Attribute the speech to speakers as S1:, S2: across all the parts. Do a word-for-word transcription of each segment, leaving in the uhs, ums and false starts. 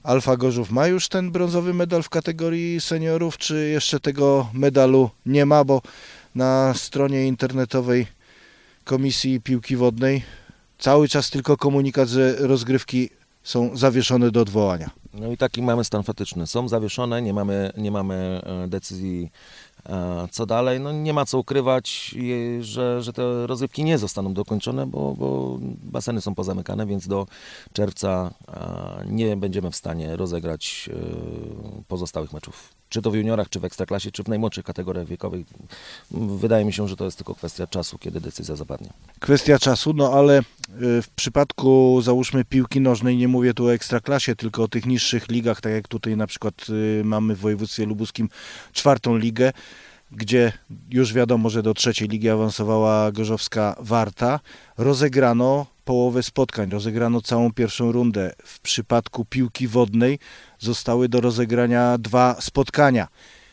S1: Alfa Gorzów ma już ten brązowy medal w kategorii seniorów, czy jeszcze tego medalu nie ma, bo na stronie internetowej Komisji Piłki Wodnej cały czas tylko komunikat, że rozgrywki są zawieszone do odwołania.
S2: No i taki mamy stan faktyczny. Są zawieszone, nie mamy, nie mamy decyzji co dalej. No nie ma co ukrywać, że, że te rozgrywki nie zostaną dokończone, bo, bo baseny są pozamykane, więc do czerwca nie będziemy w stanie rozegrać pozostałych meczów. Czy to w juniorach, czy w ekstraklasie, czy w najmłodszych kategoriach wiekowych. Wydaje mi się, że to jest tylko kwestia czasu, kiedy decyzja zapadnie.
S1: Kwestia czasu, no ale w przypadku, załóżmy, piłki nożnej, nie mówię tu o ekstraklasie, tylko o tych niższych ligach, tak jak tutaj na przykład mamy w województwie lubuskim czwartą ligę, gdzie już wiadomo, że do trzeciej ligi awansowała gorzowska Warta, rozegrano połowę spotkań, rozegrano całą pierwszą rundę. W przypadku piłki wodnej zostały do rozegrania dwa spotkania.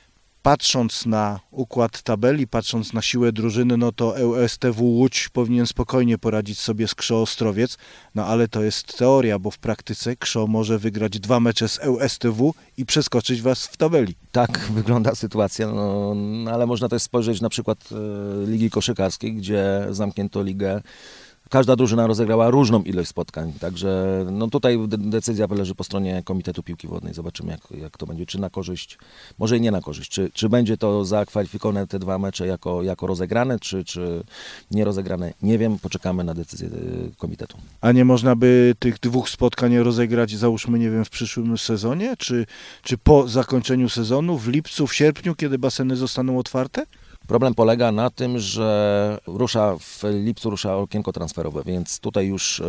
S1: Patrząc na układ tabeli, patrząc na siłę drużyny, no to E U S T W Łódź powinien spokojnie poradzić sobie z K S Z O Ostrowiec, no ale to jest teoria, bo w praktyce K S Z O może wygrać dwa mecze z E U S T W i przeskoczyć was w tabeli.
S2: Tak wygląda sytuacja, no, no ale można też spojrzeć na przykład e, Ligi Koszykarskiej, gdzie zamknięto ligę. Każda drużyna rozegrała różną ilość spotkań, także no tutaj decyzja leży po stronie Komitetu Piłki Wodnej. Zobaczymy, jak, jak to będzie, czy na korzyść, może i nie na korzyść, czy, czy będzie to zakwalifikowane te dwa mecze jako, jako rozegrane, czy, czy nie rozegrane, nie wiem, poczekamy na decyzję komitetu.
S1: A nie można by tych dwóch spotkań rozegrać, załóżmy, nie wiem, w przyszłym sezonie, czy, czy po zakończeniu sezonu, w lipcu, w sierpniu, kiedy baseny zostaną otwarte?
S2: Problem polega na tym, że rusza w lipcu rusza okienko transferowe, więc tutaj już y,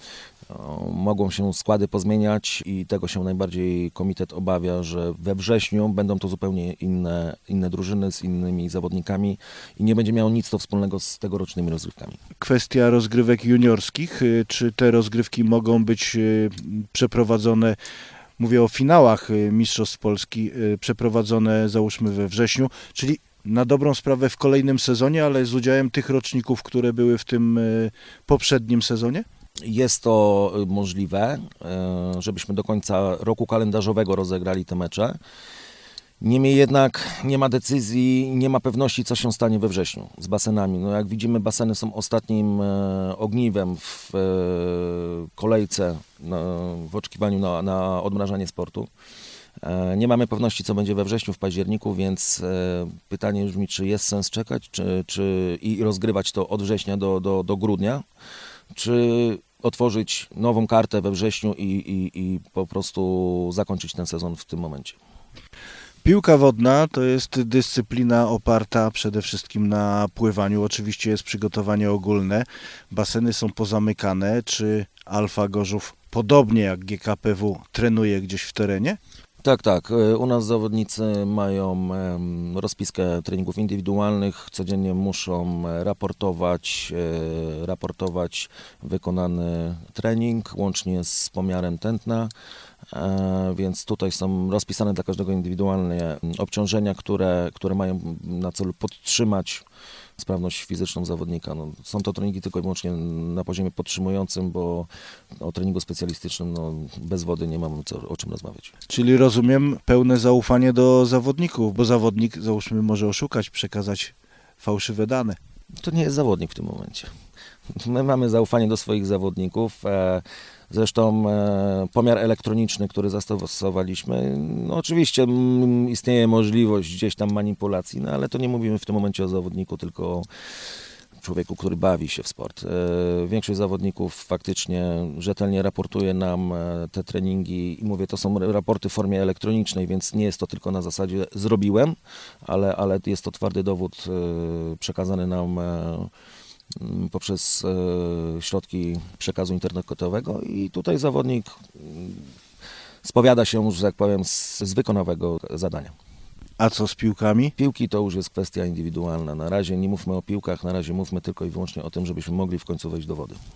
S2: y, mogą się składy pozmieniać i tego się najbardziej komitet obawia, że we wrześniu będą to zupełnie inne, inne drużyny z innymi zawodnikami i nie będzie miało nic to wspólnego z tegorocznymi rozgrywkami.
S1: Kwestia rozgrywek juniorskich. Czy te rozgrywki mogą być przeprowadzone, mówię o finałach Mistrzostw Polski, przeprowadzone załóżmy we wrześniu, czyli na dobrą sprawę w kolejnym sezonie, ale z udziałem tych roczników, które były w tym y, poprzednim sezonie?
S2: Jest to możliwe, y, żebyśmy do końca roku kalendarzowego rozegrali te mecze. Niemniej jednak nie ma decyzji, nie ma pewności, co się stanie we wrześniu z basenami. No jak widzimy, baseny są ostatnim y, ogniwem w y, kolejce no, w oczekiwaniu na, na odmrażanie sportu. Nie mamy pewności, co będzie we wrześniu, w październiku, więc pytanie brzmi, czy jest sens czekać czy, czy, i rozgrywać to od września do, do, do grudnia, czy otworzyć nową kartę we wrześniu i, i, i po prostu zakończyć ten sezon w tym momencie.
S1: Piłka wodna to jest dyscyplina oparta przede wszystkim na pływaniu. Oczywiście jest przygotowanie ogólne. Baseny są pozamykane. Czy Alfa Gorzów, podobnie jak G K P W, trenuje gdzieś w terenie?
S2: Tak, tak. U nas zawodnicy mają rozpiskę treningów indywidualnych. Codziennie muszą raportować, raportować wykonany trening, łącznie z pomiarem tętna. Więc tutaj są rozpisane dla każdego indywidualne obciążenia, które, które mają na celu podtrzymać sprawność fizyczną zawodnika. No, są to treningi tylko i wyłącznie na poziomie podtrzymującym, bo o treningu specjalistycznym no, bez wody nie mamy co, o czym rozmawiać.
S1: Czyli rozumiem pełne zaufanie do zawodników, bo zawodnik, załóżmy, może oszukać, przekazać fałszywe dane.
S2: To nie jest zawodnik w tym momencie. My mamy zaufanie do swoich zawodników. Zresztą e, pomiar elektroniczny, który zastosowaliśmy, no oczywiście m, istnieje możliwość gdzieś tam manipulacji, no ale to nie mówimy w tym momencie o zawodniku, tylko o człowieku, który bawi się w sport. E, większość zawodników faktycznie rzetelnie raportuje nam e, te treningi i mówię, to są raporty w formie elektronicznej, więc nie jest to tylko na zasadzie zrobiłem, ale, ale jest to twardy dowód e, przekazany nam e, poprzez e, środki przekazu internetowego i tutaj zawodnik spowiada się, że tak powiem, z, z wykonawego zadania.
S1: A co z piłkami?
S2: Piłki to już jest kwestia indywidualna. Na razie nie mówmy o piłkach, na razie mówmy tylko i wyłącznie o tym, żebyśmy mogli w końcu wejść do wody.